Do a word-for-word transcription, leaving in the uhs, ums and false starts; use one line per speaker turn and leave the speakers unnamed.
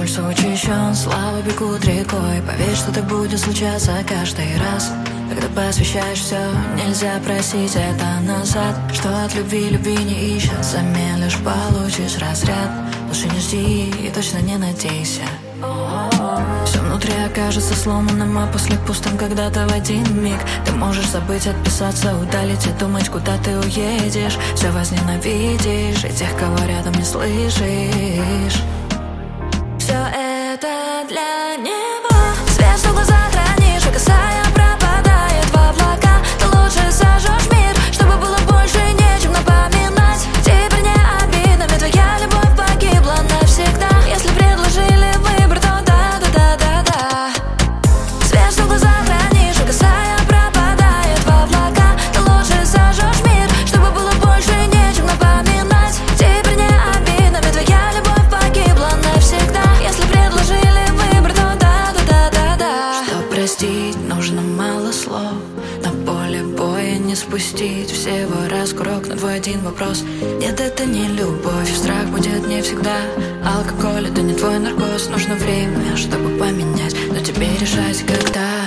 пульс учащен, слава бегут рекой. Поверь, что так будет случаться каждый раз. Когда посвящаешь все, нельзя просить это назад. Что от любви любви не ищет, взамен лишь получишь разряд. Лучше не жди и точно не надейся. Все внутри окажется сломанным, а после пустым когда-то в один миг. Ты можешь забыть, отписаться, удалить и думать, куда ты уедешь. Все возненавидишь и тех, кого рядом не слышишь. Все это для него. Свет в глазах хранишь, касая пропадает в облака. Ты лучше зажжешь мир, чтобы было больше нечем напоминать. Теперь не обидно, ведь твоя любовь погибла навсегда. Если предложили выбор, то да-да-да-да-да. Свет в глазах хранишь, касая пропадает в облака. Ты лучше зажжешь мир, чтобы было больше нечем напоминать. Теперь не обидно, ведь твоя любовь погибла навсегда. Если предложили выбор, то да-да-да-да-да. Что простить, нужно мало слов. На поле боя не спустить всего раз курок на твой один вопрос. Нет, это не любовь, страх будет не всегда. Алкоголь — это не твой наркоз. Нужно время, чтобы поменять, но тебе решать когда.